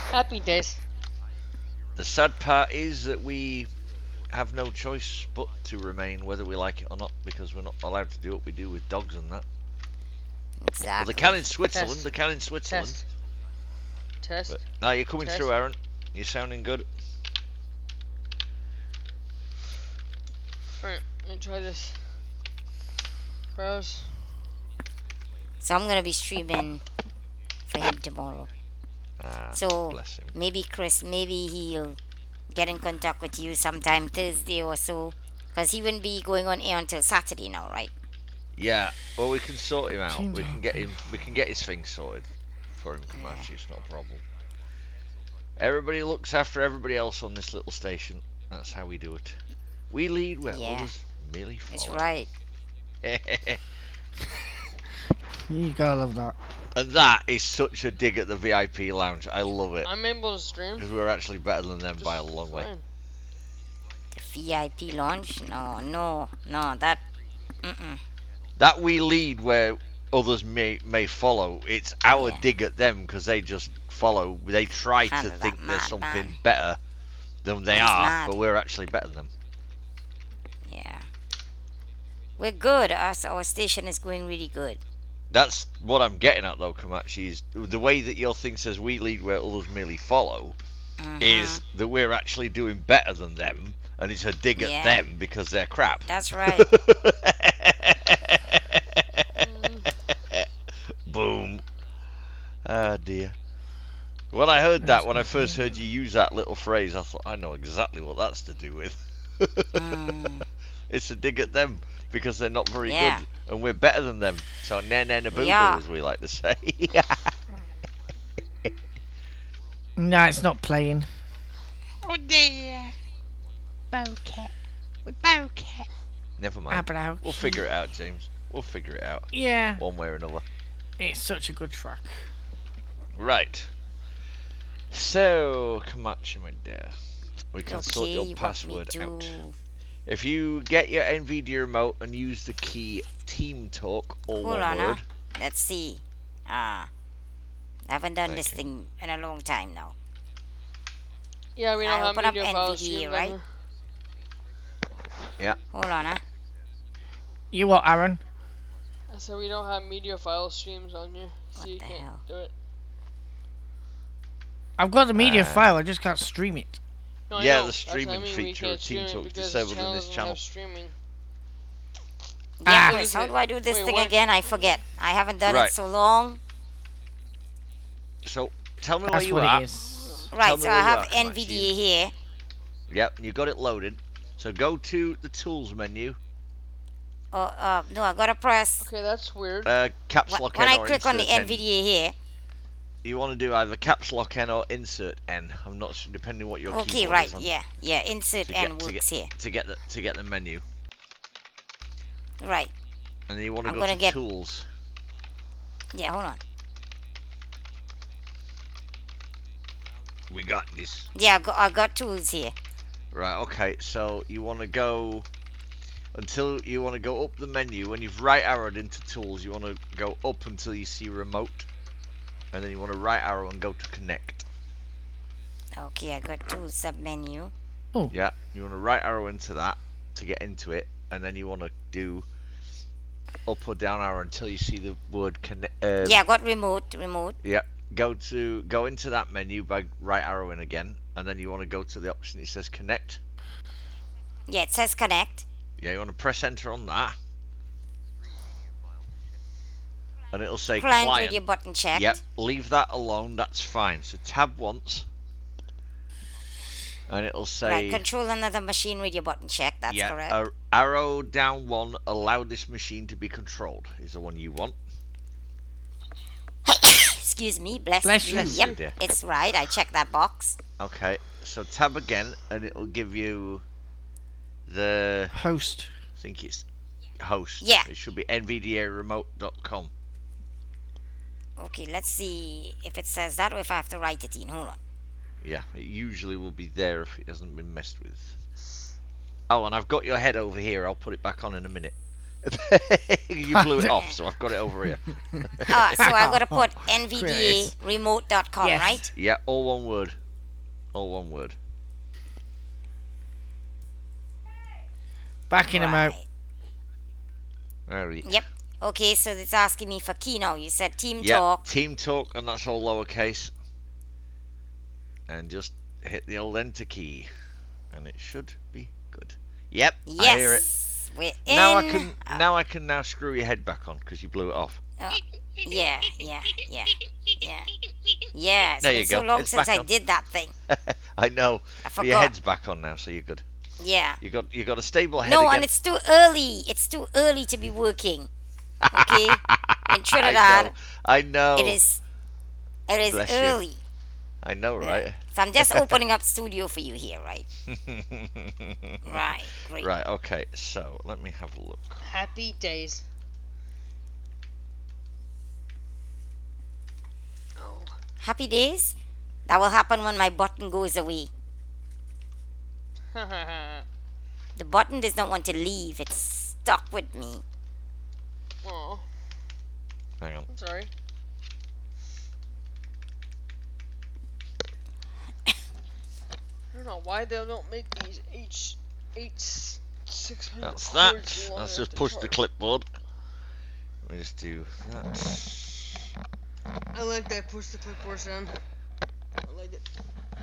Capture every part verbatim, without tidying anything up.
Happy days. The sad part is that we have no choice but to remain, whether we like it or not, because we're not allowed to do what we do with dogs and that. Well, they can Exactly. in Switzerland. Test. They can in Switzerland. Test. Test. But now you're coming Test. through, Aaron. You're sounding good. Alright, let me try this. Browse. So I'm gonna be streaming for him tomorrow. Ah, So bless him. maybe Chris, maybe he'll get in contact with you sometime Thursday or so, because he wouldn't be going on air until Saturday now, right? Yeah. Well, we can sort him out. Seems We can get okay. him. We can get his thing sorted for him, Comanche. It's not a problem. Everybody looks after everybody else on this little station. That's how we do it. We lead where Yeah. others merely follow. That's right. You gotta love that. And that is such a dig at the V I P lounge. I love it. I'm able to stream. Because we're actually better than them Just by a long way. fine. The V I P launch? No, no, no. That. Mm-mm. That we lead where others may may follow. It's our Yeah. dig at them because they just follow. They try to Handle that think they're mad something man. better than they He's are, mad. but we're actually better than them. Yeah. We're good. Our, our station is going really good. That's what I'm getting at, though, Komachi, is the way that your thing says we lead where others merely follow Mhm. is that we're actually doing better than them, and it's a dig at Yeah. them because they're crap. That's right. Boom. Ah, dear. When I heard that, when I first heard you use that little phrase, I thought, I know exactly what that's to do with. Mm. It's a dig at them because they're not very Yeah. good, and we're better than them. So, na na na boo boo, Yeah. as we like to say. Nah, it's not playing. Oh dear. Bowcat. With Bowcat. Never mind. About. We'll figure it out, James. We'll figure it out Yeah, one way or another. it's such a good track. Right. So, Komachi, my dear, we can sort Okay, your you want me password to... out. If you get your NVIDIA remote and use the key Team Talk, all Hold one on, huh? word. Let's see. Ah. I haven't done Thank this you. thing in a long time now. Yeah, we I don't have open up media files N V D A, streamed right? on Hold on, huh? You what, Aaron? here. I said we don't have media file streams on here, so What you the can't hell? do it. I've got the media Uh, file, I just can't stream it. No, I Yeah, know. the That's what I streaming mean, we feature can't of Team stream it Talk's because disabled in channel this doesn't channel. have streaming. Yeah, Ah. Chris, how do I do this Wait, thing what? again? I forget. I haven't done Right. it so long. So, tell me where That's you what are. it is. Tell Right, me so where I you have are, Komachi. N V D A here. Yep, you got it loaded. So go to the Tools menu, Oh, uh, no, I gotta press. Okay, that's weird. uh, Caps Wh- Lock When N I or click on the Insert N. N V D A here. You want to do either Caps Lock N or Insert N. I'm not sure, depending what your Okay, keyboard right, is on. yeah, yeah. Insert To N get- to works here. To get the to get the menu, Right. and then you want to I'm go gonna to get- Tools. Yeah, hold on. We got this. Yeah, I got, I got tools here. Right, okay, so you want to go until you want to go up the menu. When you've right arrowed into Tools, you want to go up until you see Remote, and then you want to right arrow and go to Connect. Okay, I got tools sub menu. Yeah, you want to right arrow into that to get into it, and then you want to do up or down arrow until you see the word Connect. Uh, Yeah, I got remote, remote. Go to go into that menu by right arrowing again, and then you want to go to the option that says Connect. Yeah, it says connect. Yeah, you want to press enter on that, and it'll say Client, client. radio button checked. Yep, leave that alone. That's fine. So tab once, and it'll say Right, control another machine radio button checked. That's yeah. correct. ar- arrow down one. Allow this machine to be controlled. Is the one you want. Excuse me, bless, Bless you. you. Yep, Dear. it's right. I checked that box. Okay. So tab again, and it'll give you the. Host. I think it's host. Yeah. It should be N V D A remote dot com. Okay, let's see if it says that or if I have to write it in. Hold on. Yeah, it usually will be there if it hasn't been messed with. Oh, and I've got your head over here. I'll put it back on in a minute. You blew it off, so I've got it over here. Ah, so I gotta put N V D A Chris. remote dot com, Yes. right? Yeah, all one word. All one word. Backing him out. Right. There we Yep. Okay, so it's asking me for key now. You said team Yeah, talk. team talk, and that's all lowercase. And just hit the old enter key, and it should be good. Yep, I hear it. Yes. We're in. Now I can Uh, now I can now screw your head back on because you blew it off. uh, yeah, yeah, yeah, yeah. Yeah, it's There been you so go. long It's since back I on. did that thing. I know. I But your forgot. head's back on now, so you're good. Yeah. You got you got a stable head No, again. and it's too early. It's too early to be working. Okay? In I Trinidad, know. I know. it is it is Bless you. early. I know, right? So I'm just opening up studio for you here, right? Right, great. Right. Okay. So let me have a look. Happy days. Oh. Happy days? That will happen when my button goes away. The button does not want to leave. It's stuck with me. Oh, Hang on. I'm sorry. I don't know why they don't make these H H six hundred. That's that. Let's just push the clipboard. Let me just do that. I like that. Push the clipboard sound. I like it.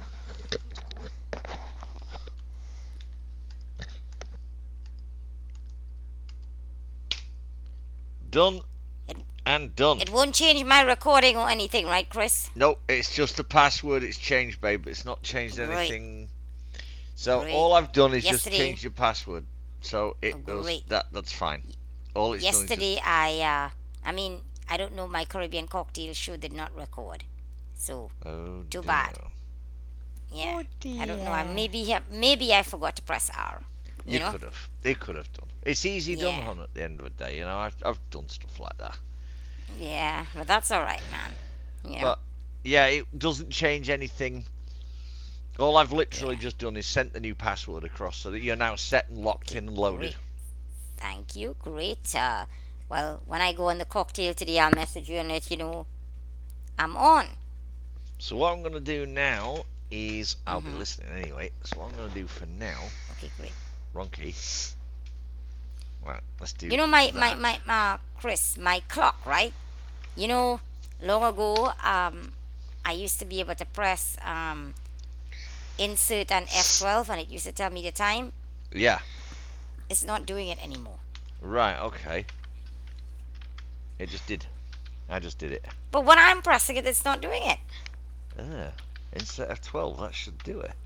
Done It- and done. It won't change my recording or anything, right, Chris? Nope, it's just the password. It's changed, babe. It's not changed Great. anything. So Great. all I've done is just Yesterday- change your password. So it Oh, goes. great. That that's fine. All it's doing is Yesterday, I, uh, I mean, I don't know, my Caribbean cocktail show did not record. So, just, oh, too dear. bad. yeah. Oh I don't know. I dear. maybe, ha- maybe I forgot to press R. You, You know? could have. It could have done. It's easy done, Yeah. hon. At the end of the day, you know, I've I've done stuff like that. Yeah, but that's all right, man. Yeah. But yeah, it doesn't change anything. All I've literally just done is sent the new password across so that you're now set and locked in and loaded. Great. Thank you. Great. Uh, well, when I go on the cocktail today, I'll message you and let you know I'm on. So what I'm gonna do now is I'll be Mhm. listening anyway. So what I'm gonna do for now, Okay, great. wrong key. Right, let's do. You know, my, my, that. my, uh, Chris, my clock, right? You know, long ago, um, I used to be able to press um, insert and F twelve and it used to tell me the time. Yeah. It's not doing it anymore. Right. Okay. It just did. I just did it. But when I'm pressing it, it's not doing it. Ah, insert F twelve. That should do it.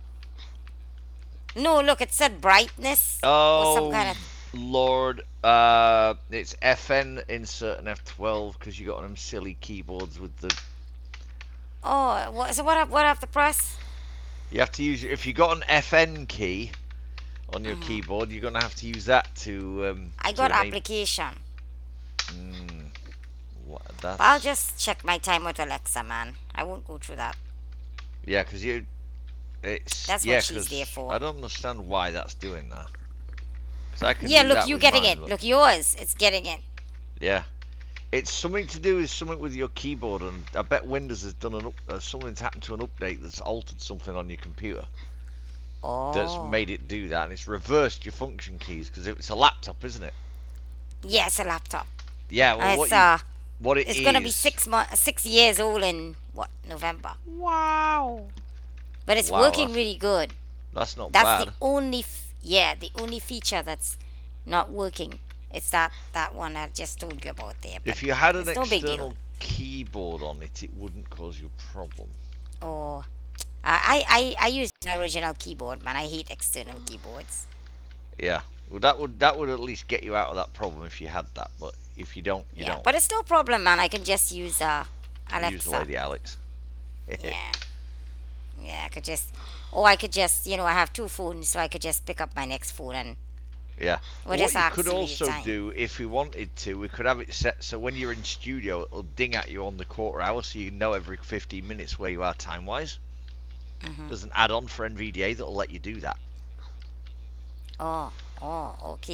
No, look, it said brightness. Oh, Or some kind of. Lord. Uh, it's F N insert and F twelve because you got them silly keyboards with the. Oh, what, so what, I- what I have to press? You have to use if you got an F N key on your Mhm. keyboard, you're gonna have to use that to. Um, I to got enable- application. Mm, what, that's, But I'll just check my time with Alexa, man. I won't go through that. Yeah, because you. It's That's what yeah, she's 'cause there for. I don't understand why that's doing that. 'Cause I can Yeah, do look, that you with getting mine, it. but- Look, yours. It's getting it. Yeah, it's something to do with something with your keyboard, and I bet Windows has done an up, uh, something's happened to an update that's altered something on your computer Oh. that's made it do that, and it's reversed your function keys because it's a laptop, isn't it? Yeah, it's a laptop. Yeah, well, Uh, what it's you, uh, what it it's gonna be is- six months, six years old in what November. Wow. But it's Wow, working that's- really good. That's not That's bad. the only, f- yeah, the only feature that's not working. It's that that one I just told you about there. But If you had an it's no big deal. external keyboard on it, it wouldn't cause you a problem. oh, I I I I use an original keyboard, man. I hate external keyboards. Yeah, well, that would that would at least get you out of that problem if you had that. But if you don't, you yeah, don't. but it's no problem, man. I can just use uh Use Alexa. Lady Alex. Yeah. Yeah, I could just, or I could just, you know, I have two phones, so I could just pick up my next phone and Yeah. we'll What just you ask could Siri the also time. do, if we wanted to, we could have it set so when you're in studio, it'll ding at you on the quarter hour, so you know every fifteen minutes where you are time-wise. Mhm. There's an add-on for N V D A that'll let you do that. Oh, oh, okay.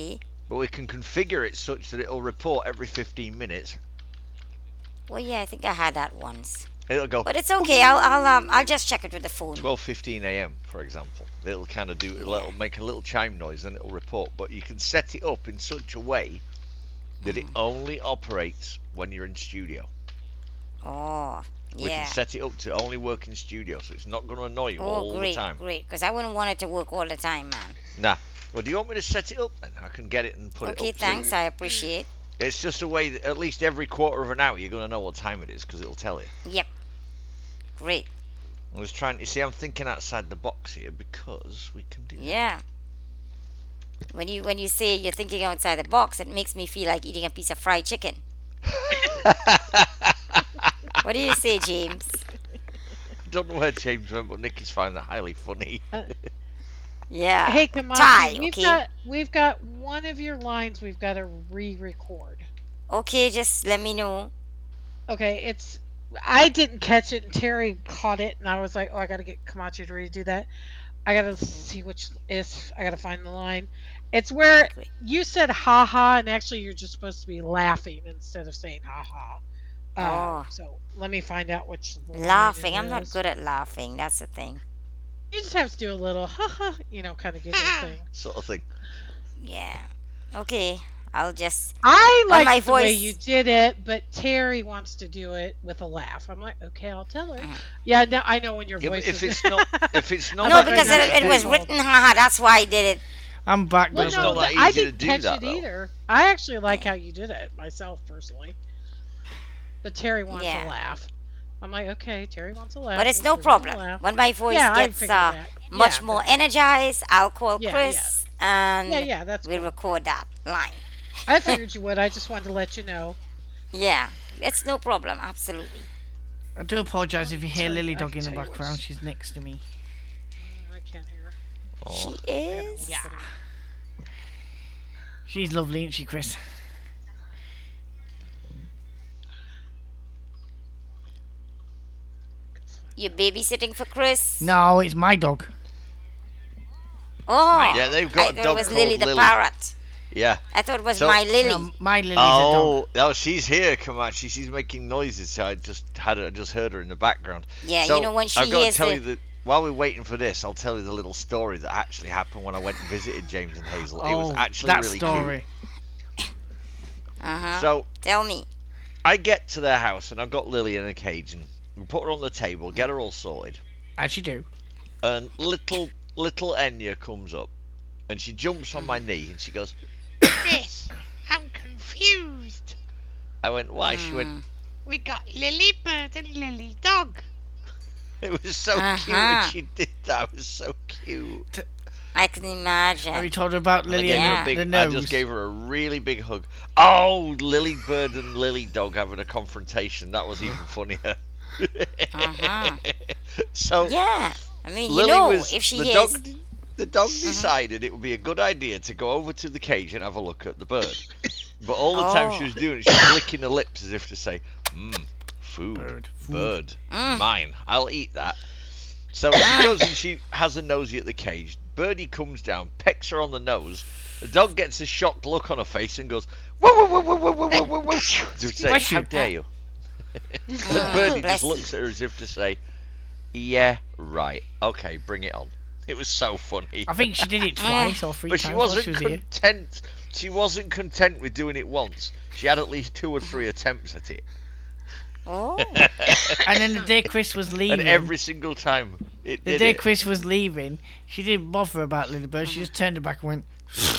but we can configure it such that it'll report every fifteen minutes. Well, yeah, I think I had that once. It'll go But it's okay. I'll I'll um I'll just check it with the phone. twelve fifteen a m for example. It'll kind of do it'll make a little chime noise and it'll report. But you can set it up in such a way that it only operates when you're in studio. Oh, We yeah. can set it up to only work in studio, so it's not going to annoy you Oh, all great, the time. great. Because I wouldn't want it to work all the time, man. Nah. Well, do you want me to set it up then? I can get it and put Okay, it up. thanks. To, I appreciate. it's just a way that at least every quarter of an hour you're going to know what time it is because it'll tell you. Yep. Great. I was trying to see. I'm thinking outside the box here because we can do. Yeah. When you when you say you're thinking outside the box, it makes me feel like eating a piece of fried chicken. That. What do you say, James? I don't know where James went, but Nicky's found that highly funny. Yeah. Hey, Kamachi, Ty, we've okay. got we've got one of your lines we've got to re-record. Okay, just let me know. Okay, it's I didn't catch it and Terry caught it and I was like, oh, I got to get Kamachi to redo that. I got to see which is I got to find the line. It's where Great. you said ha ha and actually you're just supposed to be laughing instead of saying ha ha. Uh, Oh. So let me find out which line Laughing. it I'm not is. good at laughing. That's the thing. You just have to do a little ha ha, you know, kind of giggle thing. Sort of thing. Yeah. Okay. I'll just. I But like my the way voice- you did it, but Terry wants to do it with a laugh. I'm like, okay, I'll tell her. Mm. Yeah, no, I know when your Yeah, but voice if is. it's not, if it's not, No, not because very it, it good. was written, haha. That's why I did it. I'm back, Well, It's though. no, not that but I easy to didn't do catch that, it though. either. I actually like how you did it myself personally. But Terry wants Yeah. a laugh. I'm like, okay, Terry wants a laugh. But it's so no Terry wants a problem. laugh. When my voice Yeah, I gets figured uh, that. much Yeah, more but- energized, I'll call Yeah, Chris and Yeah, yeah, that's we'll cool. record that line. I figured you would. I just wanted to let you know. Yeah, it's no problem. Absolutely. I do apologise if you hear Sorry, Lily I Dog can in the tell you background. what's- She's next to me. Mm, I can't hear. Oh, She is. Yeah. She's lovely, isn't she, Chris? You're babysitting for Chris? No, it's my dog. Oh. yeah, they've I got a thought dog it was called Lily the Lily. parrot. Yeah. I thought it was So- my Lily. No, my Lily's a dog. Oh, oh, she's here, Kamachi. She's making noises. So I just had her, I just heard her in the background. Yeah, So you know when she I've got to hears tell the. you that while we're waiting for this, I'll tell you the little story that actually happened when I went and visited James and Hazel. It was Oh, actually that really story. Uh huh. So Tell me. I get to their house and I've got Lily in a cage and we put her on the table, get her all sorted, As you do. and little little Enya comes up and she jumps on my knee and she goes. Chris, I'm confused. I went, why? She went. Mm. We got Lily Bird and Lily Dog. It was so cute Uh-huh. when she did that. It was so cute. I can imagine. Have you told her about And I, Lily gave her Yeah. a and big, the I nose? just gave her a really big hug. Oh, Lily Bird and Lily Dog having a confrontation. That was even funnier. Uh-huh. So Yeah. I mean, you Lily know, was if she the hears. dog. The dog decided it would be a good idea to go over to the cage and have a look at the bird. But all the time she Oh. was doing it, she was licking her lips as if to say, "Mmm, food, Bird, food." bird, Mm. mine. I'll eat that." So she goes and she has a nosy at the cage. Birdie comes down, pecks her on the nose. The dog gets a shocked look on her face and goes, "Whoa, whoa, whoa, whoa, whoa, whoa, whoa, whoa, whoa," to say, Bless "How you. dare you?" And Mm, Birdie bless just looks at her as if to say, "Yeah, right. Okay, bring it on." It was so funny. I think she did it twice or three But she times while wasn't she was here. content. She wasn't content with doing it once. She had at least two or three attempts at it, Oh. And then the day Chris was leaving, and every single time it the did day it. Chris was leaving, she didn't bother about Lily Bird. She just turned her back and went,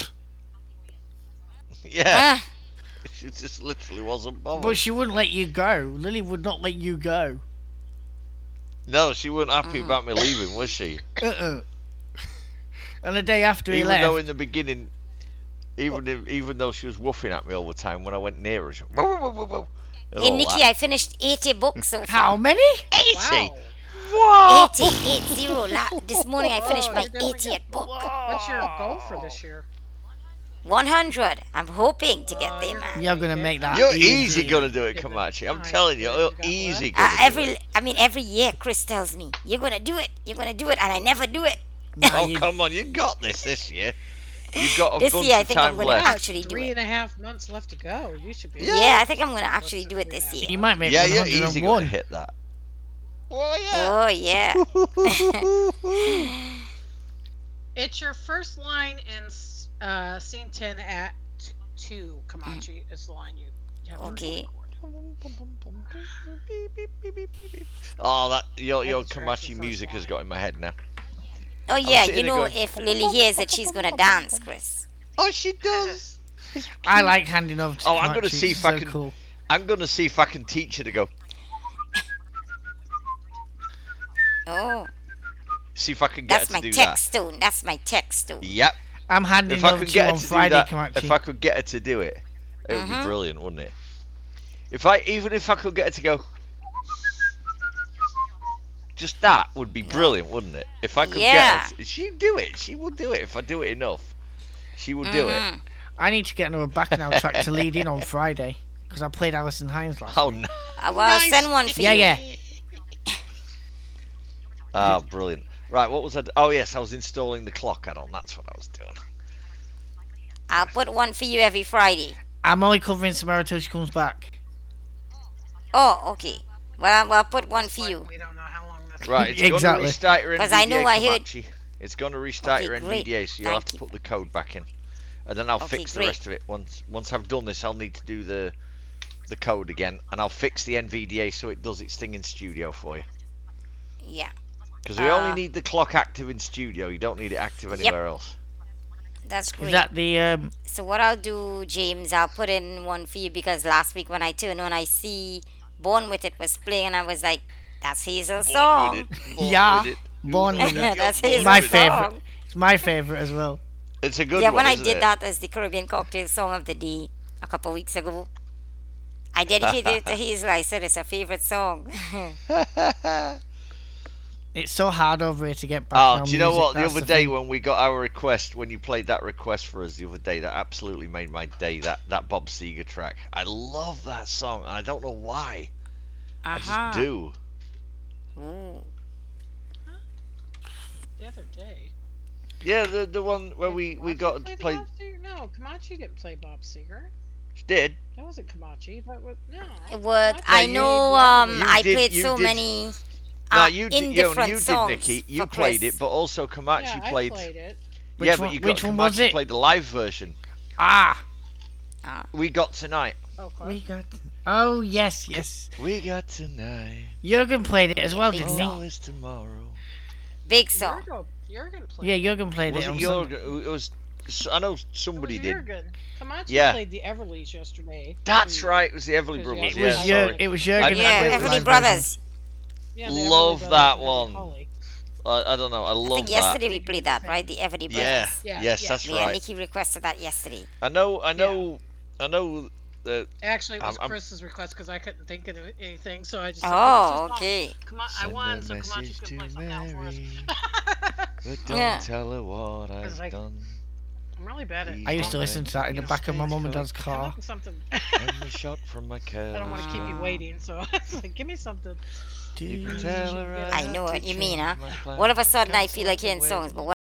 Yeah, Ah, she just literally wasn't bothered. but she wouldn't let you go. Lily would not let you go. No, she wasn't Mm. happy about me leaving, was she? Uh-uh. And the day after he Even left, though in the beginning, even if, even though she was woofing at me all the time when I went near her, she went, "Whoa, whoa, whoa, whoa," and hey, all Nikki, that. I finished eighty books so how far. many? eighty. Wow. Whoa! eighty, eight zero. La- this morning I finished Whoa, my you're definitely eightieth book. What's your goal for this year? one hundred. I'm hoping to get there, man. You're gonna make that. You're easy. easy gonna do it, Kamachi. I'm telling you, you're easy gonna Uh, do every, it. I mean, every year Chris tells me, you're gonna do it, you're gonna do it, and I never do it. Nah, Oh, you- come on, you got this this year. You've got a This bunch year, I of think I'm time gonna left. actually do Three it. and a half months left to go. You should be. Yeah, I think I'm gonna actually do it this year. You might make Yeah, you're easy gonna one hundred one. hit that. Well, Oh yeah. It's your first line in s- uh, scene ten, act two. Kamachi is the line you you have to Okay. Oh, that your your That's the Kamachi first music has line. got in my head now. Oh yeah, sitting you there know, going, if Lily hears it, she's gonna dance, Chris. Oh, she does. I like handing over to Oh, I'm gonna Kamachi, see it's if I so can- cool. I'm gonna see if I can teach her to go. Oh, See if I can get that's her my to do text tone. That's my text tone. that. Yep. I'm handing If I over could to you get her on to do Friday, that, Kamachi. if I could get her to do it, it would be Mhm. brilliant, wouldn't it? If I even if I could get her to go, just that would be brilliant, wouldn't it? If I could Yeah. get her, to, she'd do it. She would do it if I do it enough. She would do it. Mhm. I need to get another bacchanal track to lead in on Friday because I played Alison Hines last. Oh no! Uh, well, I'll send one for Yeah, you. yeah. Oh, brilliant. Right, what was I? d- Oh yes, I was installing the clock add-on. That's what I was doing. I'll put one for you every Friday. I'm only covering Samara till she comes back. Oh, okay. Well, well, I'll put one for you. We don't know how long that's Right, it's Exactly. going to restart your N V D A. 'Cause I know I heard- Kamachi. It's going to restart Okay, your great. N V D A, so you'll have Thank to you. put the code back in, and then I'll Okay, fix the great. rest of it. Once once I've done this, I'll need to do the the code again, and I'll fix the N V D A so it does its thing in studio for you. Yeah, Because we Uh, only need the clock active in studio. You don't need it active Yep. anywhere else. that's Is great. that the um? So what I'll do, James, I'll put in one for you because last week when I turned on, I see Born With It was playing, and I was like, "That's Hazel's Born song." with it, born Yeah, with it. Born with it. That's Born Hazel's My with it. favourite. song. It's my favourite as well. It's a good Yeah, one. when I isn't did it? that as the Caribbean Cocktail Song of the Day a couple of weeks ago, I dedicated it to Hazel. I said it's her favorite song. It's so hard over here to get back. Oh, on do you know music, what? The that's other the day thing. when we got our request, when you played that request for us the other day, that absolutely made my day. That that Bob Seger track. I love that song. And I don't know why. I Uh-huh. just do. Ooh. the other day. Yeah, the the one where we we Kamachi got played to play. Bob Seger? No, Kamachi didn't play Bob Seger. Did That wasn't Kamachi. That was no. It would. Kamachi I played know. the Um, other You I did- played you so did- many. no, Uh, you in did. You, different you did, songs Nikki. You for played Chris. it, but also Kamachi yeah, played. I played it. Which yeah, one- but you which got one Kamachi was it? played the live version. Ah, We got tonight. Okay. we got. Oh yes, yes. We got tonight. Jurgen played it as well, Big didn't song. he? Always tomorrow. Big song. Jurgen, Jurgen played. Yeah, Jurgen played Was it. it on Jurgen? Sunday. It was. I know It somebody was did. Jurgen. Kamachi Yeah. played the Everlys yesterday. That's Hmm. right. It was the Everly Because Brothers. you It Yeah, was I Jur- sorry. It was Jurgen. I- that Yeah, played the Everly live Brothers. Yeah, the Everly Love Brothers that and Eddie one. Holly. I, I don't know. I I love think that. yesterday we played that, right? The Everly Brothers. Yeah. Yeah, Yes, yeah. that's Yeah, right. Nikki requested that yesterday. I know. I know. I know that. Actually, it was I'm- I'm- Chris's request because I couldn't think of anything, so I just. Oh, okay. Come on, I Send won, a so Kamachi's message gonna play to something else for us. Mary, but don't Yeah. tell her what I've like- done. I'm really bad at. I used to listen to that in the back of my mum and dad's I'm car. looking something. And the shot from my car. I don't want to keep you waiting, so it's like, give me something. You can tell her I know what you mean, huh? changed my All of a plans sudden, and I feel like hearing gone songs, but